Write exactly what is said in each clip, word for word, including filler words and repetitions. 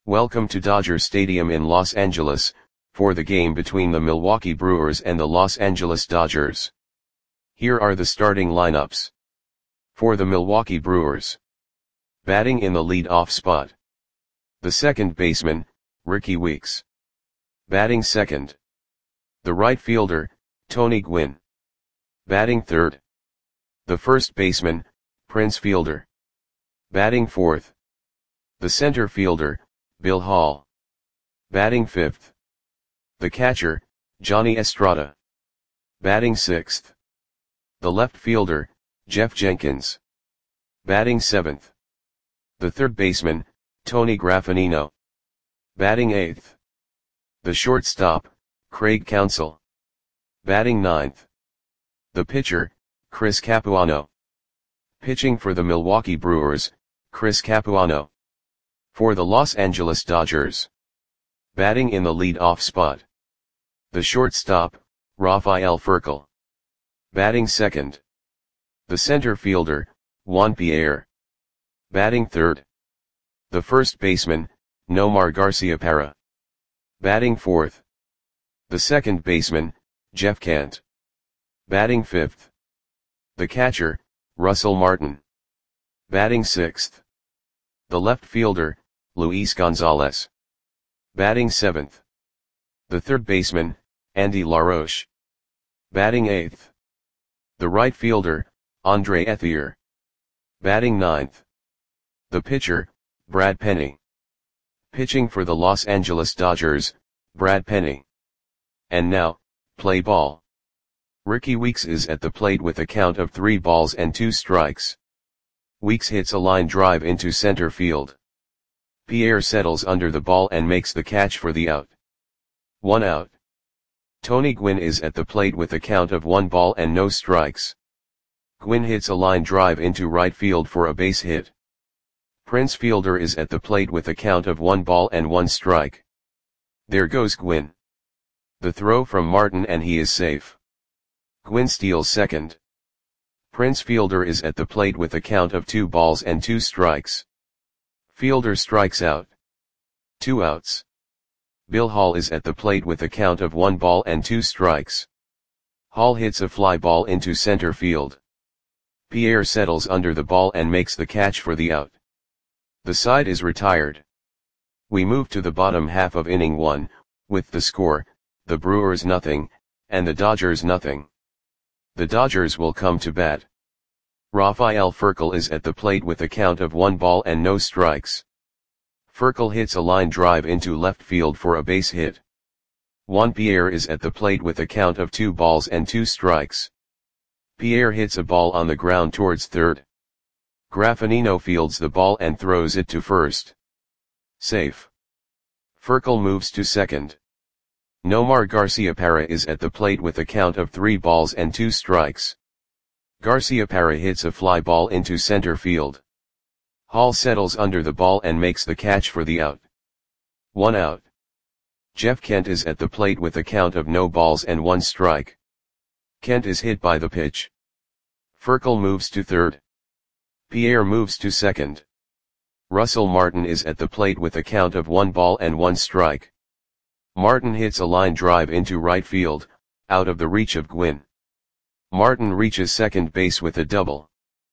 Welcome to Dodger Stadium in Los Angeles, for the game between the Milwaukee Brewers and the Los Angeles Dodgers. Here are the starting lineups. For the Milwaukee Brewers. Batting in the lead-off spot. The second baseman, Rickie Weeks. Batting second. The right fielder, Tony Gwynn. Batting third. The first baseman, Prince Fielder. Batting fourth. The center fielder, Bill Hall. Batting fifth. The catcher, Johnny Estrada. Batting sixth. The left fielder, Jeff Jenkins. Batting seventh. The third baseman, Tony Graffagnino. Batting eighth. The shortstop, Craig Counsell. Batting ninth. The pitcher, Chris Capuano. Pitching for the Milwaukee Brewers, Chris Capuano. For the Los Angeles Dodgers. Batting in the lead-off spot. The shortstop, Rafael Furcal. Batting second. The center fielder, Juan Pierre. Batting third. The first baseman, Nomar Garciaparra. Batting fourth. The second baseman, Jeff Kent. Batting fifth. The catcher, Russell Martin. Batting sixth. The left fielder, Luis Gonzalez. Batting seventh. The third baseman, Andy LaRoche. Batting eighth. The right fielder, Andre Ethier. Batting ninth. The pitcher, Brad Penny. Pitching for the Los Angeles Dodgers, Brad Penny. And now, play ball. Rickie Weeks is at the plate with a count of three balls and two strikes. Weeks hits a line drive into center field. Pierre settles under the ball and makes the catch for the out. One out. Tony Gwynn is at the plate with a count of one ball and no strikes. Gwynn hits a line drive into right field for a base hit. Prince Fielder is at the plate with a count of one ball and one strike. There goes Gwynn. The throw from Martin and he is safe. Gwynn steals second. Prince Fielder is at the plate with a count of two balls and two strikes. Fielder strikes out. Two outs. Bill Hall is at the plate with a count of one ball and two strikes. Hall hits a fly ball into center field. Pierre settles under the ball and makes the catch for the out. The side is retired. We move to the bottom half of inning one, with the score, the Brewers nothing, and the Dodgers nothing. The Dodgers will come to bat. Rafael Furcal is at the plate with a count of one ball and no strikes. Furcal hits a line drive into left field for a base hit. Juan Pierre is at the plate with a count of two balls and two strikes. Pierre hits a ball on the ground towards third. Graffagnino fields the ball and throws it to first. Safe. Furcal moves to second. Nomar Garciaparra is at the plate with a count of three balls and two strikes. Garciaparra hits a fly ball into center field. Hall settles under the ball and makes the catch for the out. One out. Jeff Kent is at the plate with a count of no balls and one strike. Kent is hit by the pitch. Furcal moves to third. Pierre moves to second. Russell Martin is at the plate with a count of one ball and one strike. Martin hits a line drive into right field, out of the reach of Gwynn. Martin reaches second base with a double.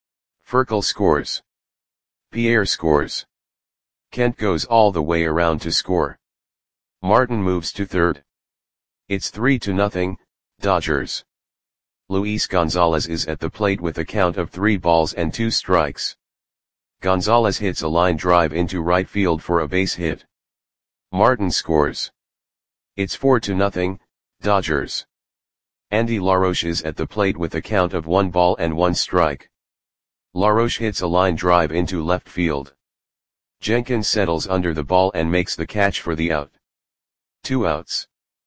Furcal scores. Pierre scores. Kent goes all the way around to score. Martin moves to third. It's three to nothing, Dodgers. Luis Gonzalez is at the plate with a count of three balls and two strikes. Gonzalez hits a line drive into right field for a base hit. Martin scores. It's four to nothing, Dodgers. Andy LaRoche is at the plate with a count of one ball and one strike. LaRoche hits a line drive into left field. Jenkins settles under the ball and makes the catch for the out. Two outs.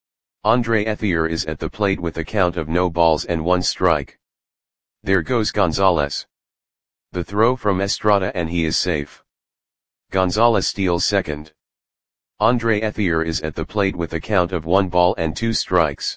Andre Ethier is at the plate with a count of no balls and one strike. There goes Gonzalez. The throw from Estrada and he is safe. Gonzalez steals second. Andre Ethier is at the plate with a count of one ball and two strikes.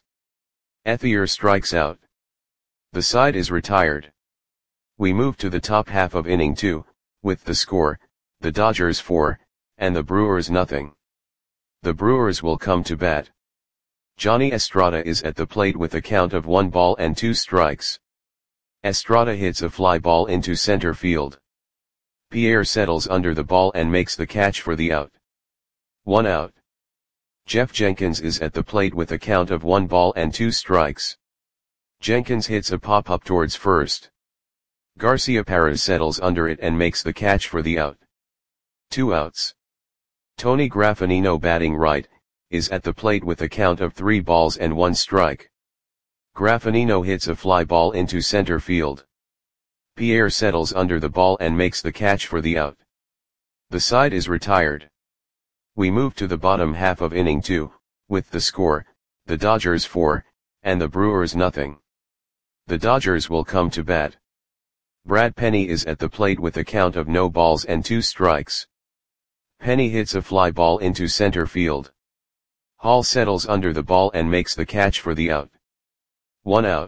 Ethier strikes out. The side is retired. We move to the top half of inning two, with the score, the Dodgers four, and the Brewers nothing. The Brewers will come to bat. Johnny Estrada is at the plate with a count of one ball and two strikes. Estrada hits a fly ball into center field. Pierre settles under the ball and makes the catch for the out. One out. Jeff Jenkins is at the plate with a count of one ball and two strikes. Jenkins hits a pop-up towards first. Garciaparra settles under it and makes the catch for the out. Two outs. Tony Graffinino, batting right, is at the plate with a count of three balls and one strike. Graffinino hits a fly ball into center field. Pierre settles under the ball and makes the catch for the out. The side is retired. We move to the bottom half of inning two, with the score, the Dodgers four, and the Brewers nothing. The Dodgers will come to bat. Brad Penny is at the plate with a count of no balls and two strikes. Penny hits a fly ball into center field. Hall settles under the ball and makes the catch for the out. One out.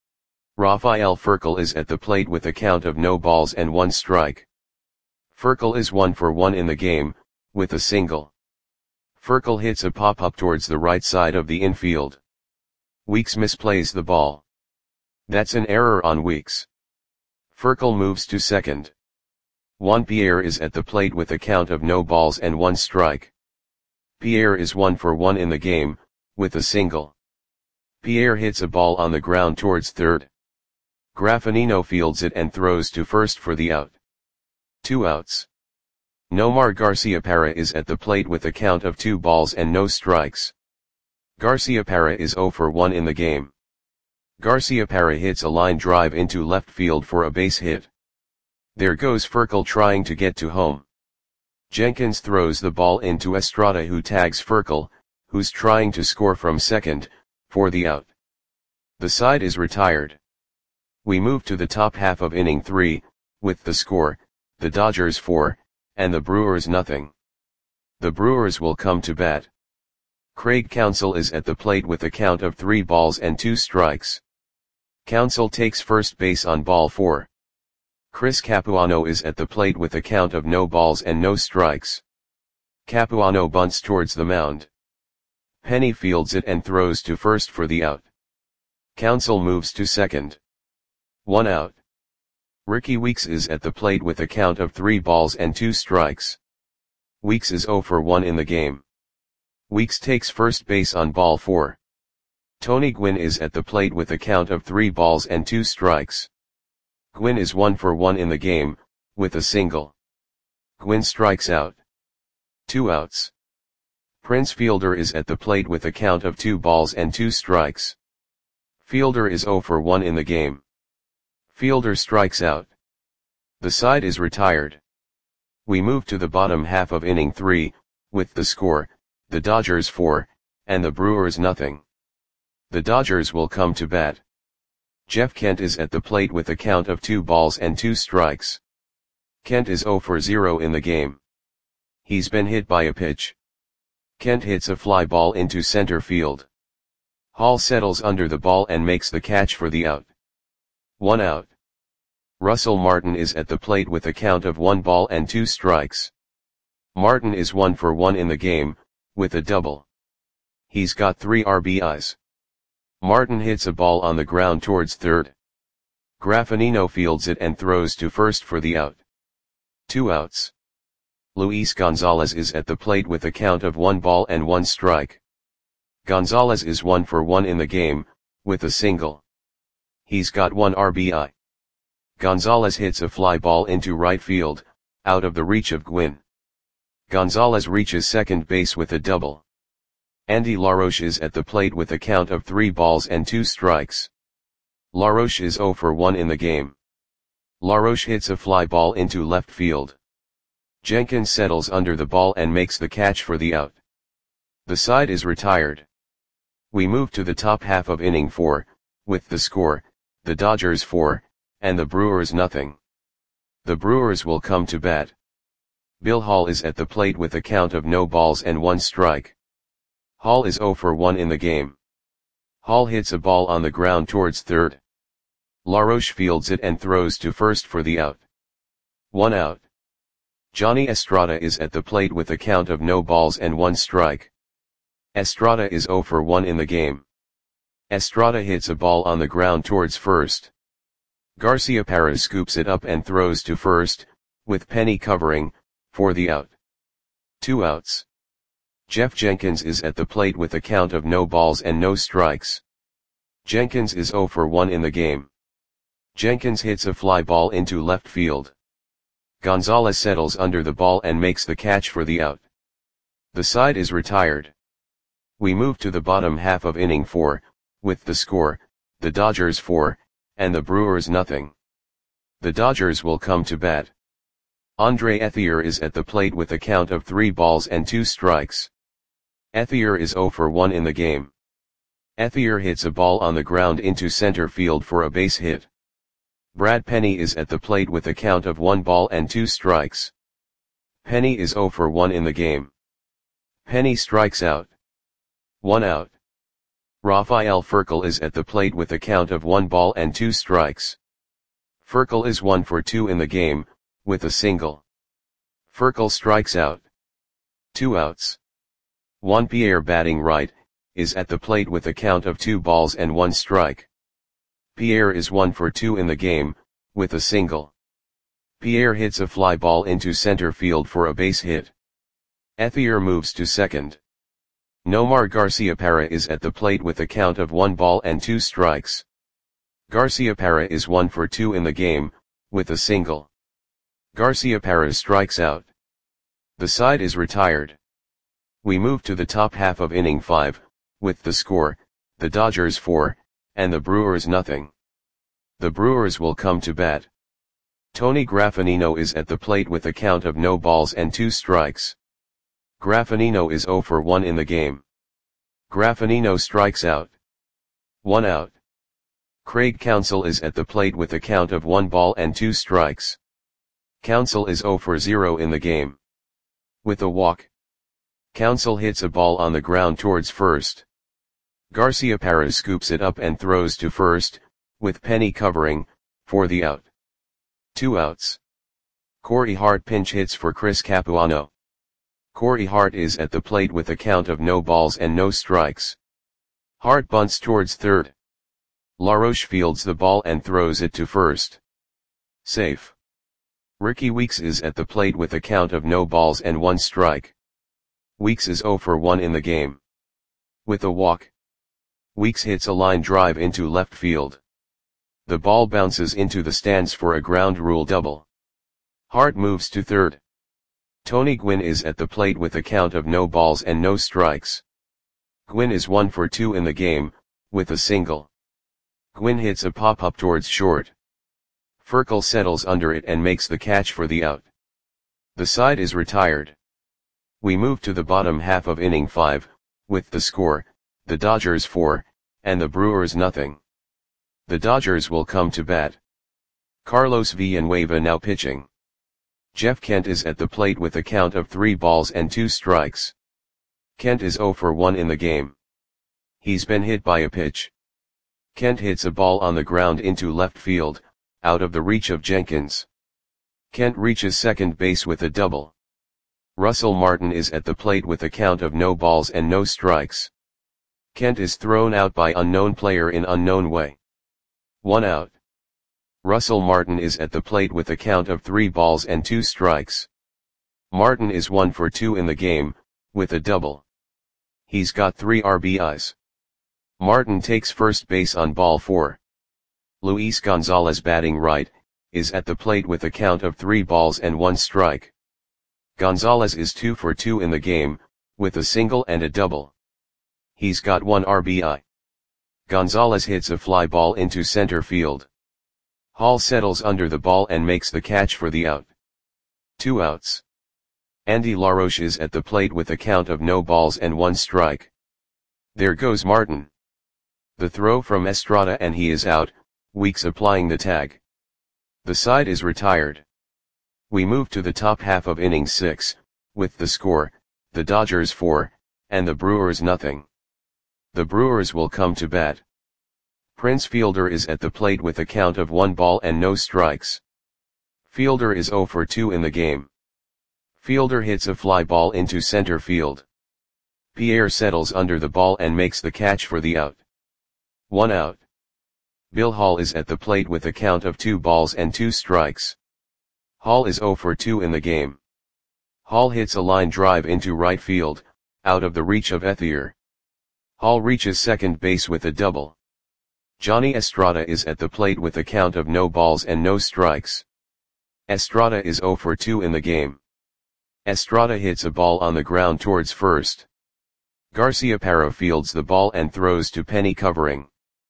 Rafael Furcal is at the plate with a count of no balls and one strike. Furcal is one for one in the game, with a single. Furcal hits a pop-up towards the right side of the infield. Weeks misplays the ball. That's an error on Weeks. Furcal moves to second. Juan Pierre is at the plate with a count of no balls and one strike. Pierre is one for one in the game, with a single. Pierre hits a ball on the ground towards third. Graffinino fields it and throws to first for the out. Two outs. Nomar Garciaparra is at the plate with a count of two balls and no strikes. Garciaparra is zero for one in the game. Garciaparra hits a line drive into left field for a base hit. There goes Furcal trying to get to home. Jenkins throws the ball into Estrada, who tags Furcal, who's trying to score from second, for the out. The side is retired. We move to the top half of inning three, with the score, the Dodgers four, and the Brewers nothing. The Brewers will come to bat. Craig Counsell is at the plate with a count of three balls and two strikes. Counsell takes first base on ball four. Chris Capuano is at the plate with a count of no balls and no strikes. Capuano bunts towards the mound. Penny fields it and throws to first for the out. Counsell moves to second. One out. Ricky Weeks is at the plate with a count of three balls and two strikes. Weeks is zero for one in the game. Weeks takes first base on ball four. Tony Gwynn is at the plate with a count of three balls and two strikes. Gwynn is one for one in the game, with a single. Gwynn strikes out. Two outs. Prince Fielder is at the plate with a count of two balls and two strikes. Fielder is zero for one in the game. Fielder strikes out. The side is retired. We move to the bottom half of inning three, with the score, the Dodgers four, and the Brewers nothing. The Dodgers will come to bat. Jeff Kent is at the plate with a count of two balls and two strikes. Kent is zero for zero in the game. He's been hit by a pitch. Kent hits a fly ball into center field. Hall settles under the ball and makes the catch for the out. One out. Russell Martin is at the plate with a count of one ball and two strikes. Martin is one for one in the game, with a double. He's got three R B Is. Martin hits a ball on the ground towards third. Graffinino fields it and throws to first for the out. Two outs. Luis Gonzalez is at the plate with a count of one ball and one strike. Gonzalez is one for one in the game, with a single. He's got one R B I. Gonzalez hits a fly ball into right field, out of the reach of Gwynn. Gonzalez reaches second base with a double. Andy LaRoche is at the plate with a count of three balls and two strikes. LaRoche is zero for one in the game. LaRoche hits a fly ball into left field. Jenkins settles under the ball and makes the catch for the out. The side is retired. We move to the top half of inning four, with the score, the Dodgers four, and the Brewers nothing. The Brewers will come to bat. Bill Hall is at the plate with a count of no balls and one strike. Hall is zero for one in the game. Hall hits a ball on the ground towards third. LaRoche fields it and throws to first for the out. One out. Johnny Estrada is at the plate with a count of no balls and one strike. Estrada is zero for one in the game. Estrada hits a ball on the ground towards first. Garciaparra scoops it up and throws to first, with Penny covering, for the out. Two outs. Jeff Jenkins is at the plate with a count of no balls and no strikes. Jenkins is zero for one in the game. Jenkins hits a fly ball into left field. Gonzalez settles under the ball and makes the catch for the out. The side is retired. We move to the bottom half of inning four, with the score, the Dodgers four, and the Brewers nothing. The Dodgers will come to bat. Andre Ethier is at the plate with a count of three balls and two strikes. Ethier is zero for one in the game. Ethier hits a ball on the ground into center field for a base hit. Brad Penny is at the plate with a count of one ball and two strikes. Penny is zero for one in the game. Penny strikes out. One out. Rafael Furcal is at the plate with a count of one ball and two strikes. Furcal is one for two in the game, with a single. Furcal strikes out. Two outs. Juan Pierre, batting right, is at the plate with a count of two balls and one strike. Pierre is one for two in the game, with a single. Pierre hits a fly ball into center field for a base hit. Ethier moves to second. Nomar Garciaparra is at the plate with a count of one ball and two strikes. Garciaparra is one for two in the game, with a single. Garciaparra strikes out. The side is retired. We move to the top half of inning five, with the score, the Dodgers four, and the Brewers nothing. The Brewers will come to bat. Tony Graffinino is at the plate with a count of no balls and two strikes. Graffinino is zero for one in the game. Graffinino strikes out. One out. Craig Counsell is at the plate with a count of one ball and two strikes. Counsell is zero for zero in the game. With a walk. Counsell hits a ball on the ground towards first. Garciaparra scoops it up and throws to first, with Penny covering, for the out. Two outs. Corey Hart pinch hits for Chris Capuano. Corey Hart is at the plate with a count of no balls and no strikes. Hart bunts towards third. LaRoche fields the ball and throws it to first. Safe. Ricky Weeks is at the plate with a count of no balls and one strike. Weeks is zero for one in the game. With a walk. Weeks hits a line drive into left field. The ball bounces into the stands for a ground rule double. Hart moves to third. Tony Gwynn is at the plate with a count of no balls and no strikes. Gwynn is one for two in the game, with a single. Gwynn hits a pop-up towards short. Furcal settles under it and makes the catch for the out. The side is retired. We move to the bottom half of inning five, with the score, the Dodgers four, and the Brewers nothing. The Dodgers will come to bat. Carlos Villanueva now pitching. Jeff Kent is at the plate with a count of three balls and two strikes. Kent is zero for one in the game. He's been hit by a pitch. Kent hits a ball on the ground into left field, out of the reach of Jenkins. Kent reaches second base with a double. Russell Martin is at the plate with a count of no balls and no strikes. Kent is thrown out by unknown player in unknown way. One out. Russell Martin is at the plate with a count of three balls and two strikes. Martin is one for two in the game, with a double. He's got three R B Is. Martin takes first base on ball four. Luis Gonzalez, batting right, is at the plate with a count of three balls and one strike. Gonzalez is two for two in the game, with a single and a double. He's got one R B I. Gonzalez hits a fly ball into center field. Hall settles under the ball and makes the catch for the out. Two outs. Andy LaRoche is at the plate with a count of no balls and one strike. There goes Martin. The throw from Estrada and he is out, Weeks applying the tag. The side is retired. We move to the top half of inning six, with the score, the Dodgers four, and the Brewers nothing. The Brewers will come to bat. Prince Fielder is at the plate with a count of one ball and no strikes. Fielder is zero for two in the game. Fielder hits a fly ball into center field. Pierre settles under the ball and makes the catch for the out. One out. Bill Hall is at the plate with a count of two balls and two strikes. Hall is zero for two in the game. Hall hits a line drive into right field, out of the reach of Ethier. Hall reaches second base with a double. Johnny Estrada is at the plate with a count of no balls and no strikes. Estrada is zero for two in the game. Estrada hits a ball on the ground towards first. Garciaparra fields the ball and throws to Penny covering.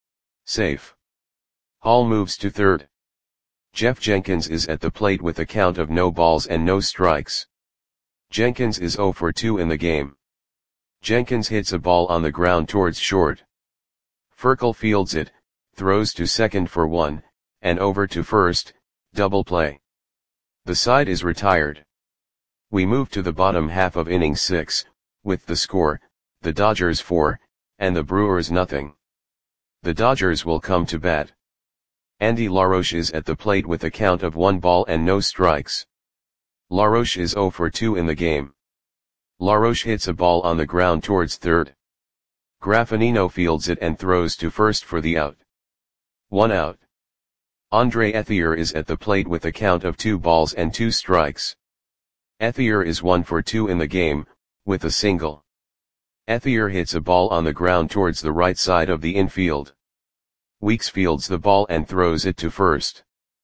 Safe. Hall moves to third. Jeff Jenkins is at the plate with a count of no balls and no strikes. Jenkins is zero for two in the game. Jenkins hits a ball on the ground towards short. Furkel fields it, throws to second for one, and over to first, double play. The side is retired. We move to the bottom half of inning six, with the score, the Dodgers four, and the Brewers nothing. The Dodgers will come to bat. Andy LaRoche is at the plate with a count of one ball and no strikes. LaRoche is zero for two in the game. LaRoche hits a ball on the ground towards third. Graffinino fields it and throws to first for the out. One out. Andre Ethier is at the plate with a count of two balls and two strikes. Ethier is one for two in the game, with a single. Ethier hits a ball on the ground towards the right side of the infield. Weeks fields the ball and throws it to first.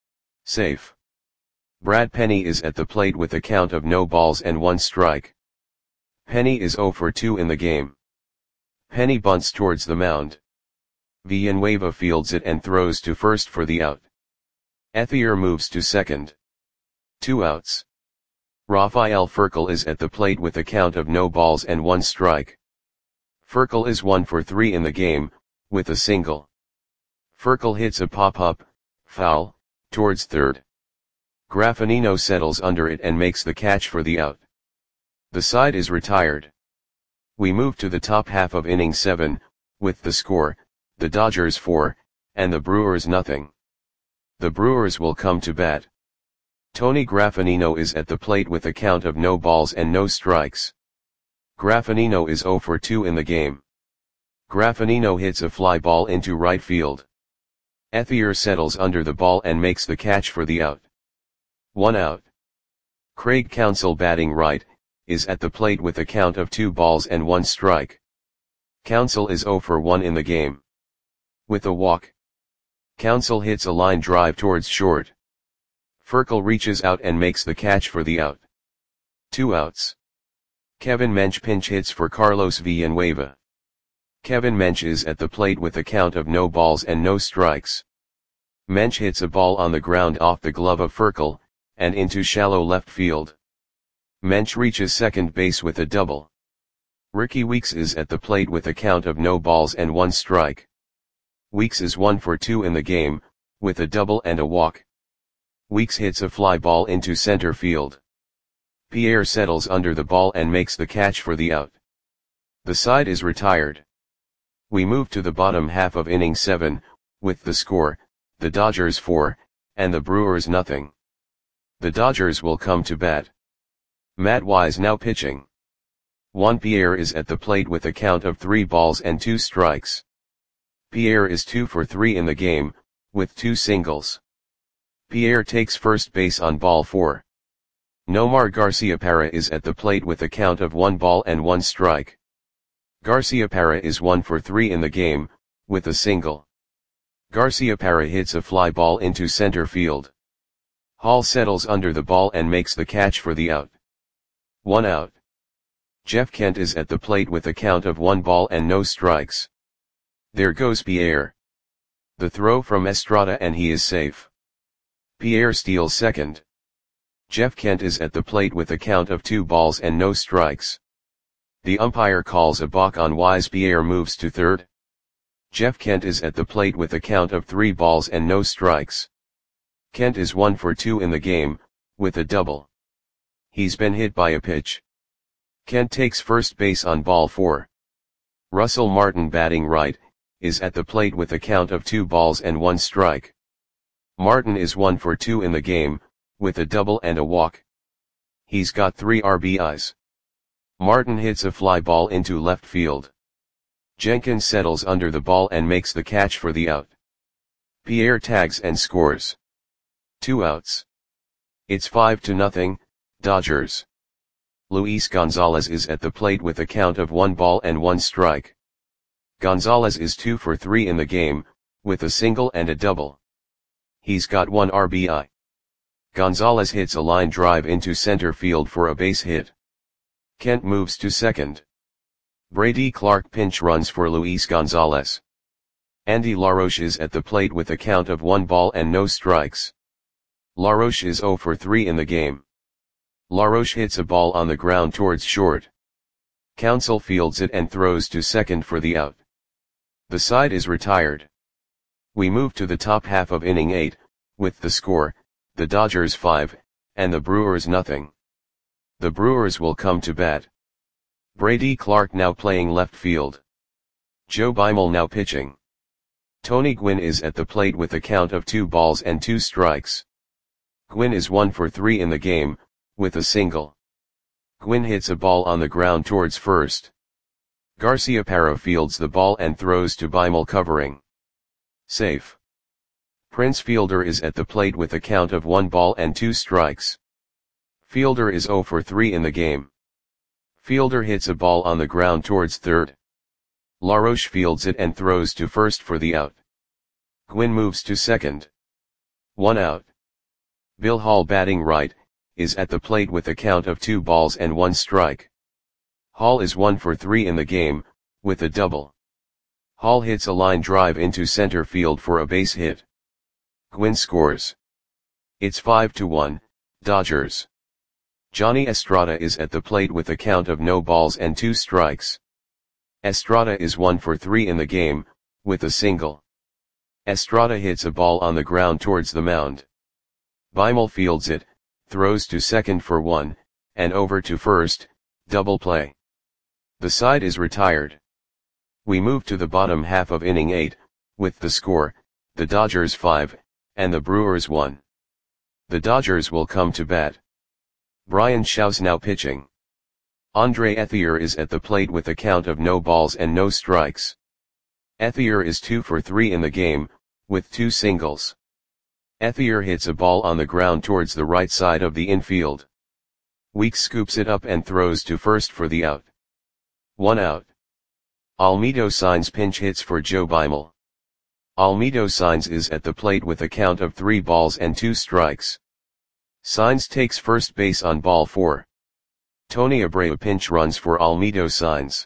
Safe. Brad Penny is at the plate with a count of no balls and one strike. Penny is zero for two in the game. Penny bunts towards the mound. Villanueva fields it and throws to first for the out. Ethier moves to second. Two outs. Rafael Furkel is at the plate with a count of no balls and one strike. Furkel is one for three in the game, with a single. Furkel hits a pop-up, foul, towards third. Graffinino settles under it and makes the catch for the out. The side is retired. We move to the top half of inning seven, with the score, the Dodgers four, and the Brewers nothing. The Brewers will come to bat. Tony Graffinino is at the plate with a count of no balls and no strikes. Graffinino is zero for two in the game. Graffinino hits a fly ball into right field. Ethier settles under the ball and makes the catch for the out. One out. Craig Counsell, batting right, is at the plate with a count of two balls and one strike. Counsell is zero for one in the game. With a walk. Counsell hits a line drive towards short. Furkel reaches out and makes the catch for the out. Two outs. Kevin Mench pinch hits for Carlos Villanueva. Kevin Mench is at the plate with a count of no balls and no strikes. Mench hits a ball on the ground off the glove of Furkel, and into shallow left field. Mench reaches second base with a double. Ricky Weeks is at the plate with a count of no balls and one strike. Weeks is one for two in the game, with a double and a walk. Weeks hits a fly ball into center field. Pierre settles under the ball and makes the catch for the out. The side is retired. We move to the bottom half of inning seven, with the score, the Dodgers four, and the Brewers nothing. The Dodgers will come to bat. Matt Wise now pitching. Juan Pierre is at the plate with a count of three balls and two strikes. Pierre is two for three in the game, with two singles. Pierre takes first base on ball four. Nomar Garciaparra is at the plate with a count of one ball and one strike. Garciaparra is one for three in the game, with a single. Garciaparra hits a fly ball into center field. Hall settles under the ball and makes the catch for the out. One out. Jeff Kent is at the plate with a count of one ball and no strikes. There goes Pierre. The throw from Estrada and he is safe. Pierre steals second. Jeff Kent is at the plate with a count of two balls and no strikes. The umpire calls a balk on Wise. Pierre moves to third. Jeff Kent is at the plate with a count of three balls and no strikes. Kent is one for two in the game, with a double. He's been hit by a pitch. Kent takes first base on ball four. Russell Martin, batting right, is at the plate with a count of two balls and one strike. Martin is one for two in the game, with a double and a walk. He's got three R B Is. Martin hits a fly ball into left field. Jenkins settles under the ball and makes the catch for the out. Pierre tags and scores. Two outs. It's five to nothing, Dodgers. Luis Gonzalez is at the plate with a count of one ball and one strike. Gonzalez is two for three in the game, with a single and a double. He's got one R B I. Gonzalez hits a line drive into center field for a base hit. Kent moves to second. Brady Clark pinch runs for Luis Gonzalez. Andy LaRoche is at the plate with a count of one ball and no strikes. LaRoche is zero for three in the game. LaRoche hits a ball on the ground towards short. Counsell fields it and throws to second for the out. The side is retired. We move to the top half of inning eight, with the score, the Dodgers five, and the Brewers nothing. The Brewers will come to bat. Brady Clark now playing left field. Joe Beimel now pitching. Tony Gwynn is at the plate with a count of two balls and two strikes. Gwynn is one for three in the game, with a single. Gwynn hits a ball on the ground towards first. Garciaparra fields the ball and throws to Beimel covering. Safe. Prince Fielder is at the plate with a count of one ball and two strikes. Fielder is zero for three in the game. Fielder hits a ball on the ground towards third. LaRoche fields it and throws to first for the out. Gwynn moves to second. One out. Bill Hall batting right, is at the plate with a count of two balls and one strike. Hall is one for three in the game, with a double. Hall hits a line drive into center field for a base hit. Gwynn scores. It's five to one, Dodgers. Johnny Estrada is at the plate with a count of no balls and two strikes. Estrada is one for three in the game, with a single. Estrada hits a ball on the ground towards the mound. Beimel fields it, throws to second for one, and over to first, double play. The side is retired. We move to the bottom half of inning eight, with the score, the Dodgers five, and the Brewers one. The Dodgers will come to bat. Brian Shaw's now pitching. Andre Ethier is at the plate with a count of no balls and no strikes. Ethier is two for three in the game, with two singles. Ethier hits a ball on the ground towards the right side of the infield. Weeks scoops it up and throws to first for the out. One out. Almedo Saenz pinch hits for Joe Beimel. Almedo Saenz is at the plate with a count of three balls and two strikes. Saenz takes first base on ball four. Tony Abreu pinch runs for Almedo Saenz.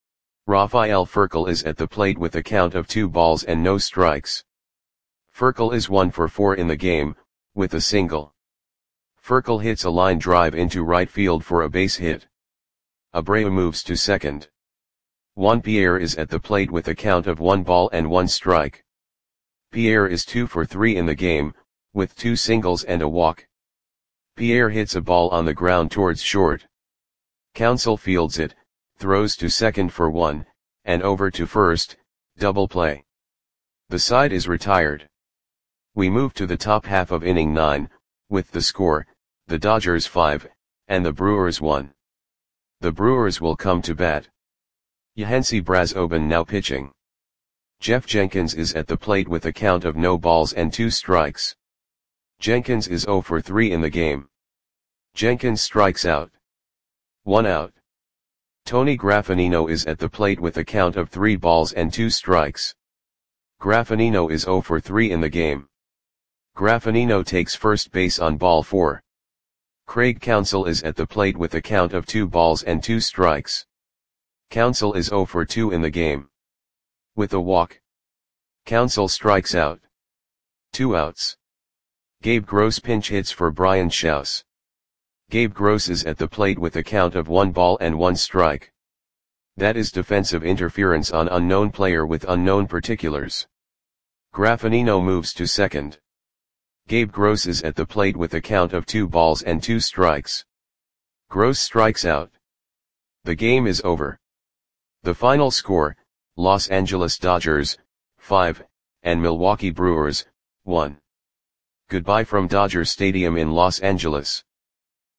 Rafael Furcal is at the plate with a count of two balls and no strikes. Furcal is one for four in the game, with a single. Furcal hits a line drive into right field for a base hit. Abreu moves to second. Juan Pierre is at the plate with a count of one ball and one strike. Pierre is two for three in the game, with two singles and a walk. Pierre hits a ball on the ground towards short. Counsell fields it, throws to second for one, and over to first, double play. The side is retired. We move to the top half of inning nine, with the score, the Dodgers five, and the Brewers one. The Brewers will come to bat. Yahensi Brazoban now pitching. Jeff Jenkins is at the plate with a count of no balls and two strikes. Jenkins is zero for three in the game. Jenkins strikes out. One out. Tony Graffanino is at the plate with a count of three balls and two strikes. Graffanino is zero for three in the game. Graffanino takes first base on ball four. Craig Counsell is at the plate with a count of two balls and two strikes. Counsell is zero for two in the game. With a walk. Counsell strikes out. Two outs. Gabe Gross pinch hits for Brian Shouse. Gabe Gross is at the plate with a count of one ball and one strike. That is defensive interference on unknown player with unknown particulars. Graffanino moves to second. Gabe Gross is at the plate with a count of two balls and two strikes. Gross strikes out. The game is over. The final score, Los Angeles Dodgers, five, and Milwaukee Brewers, one. Goodbye from Dodger Stadium in Los Angeles.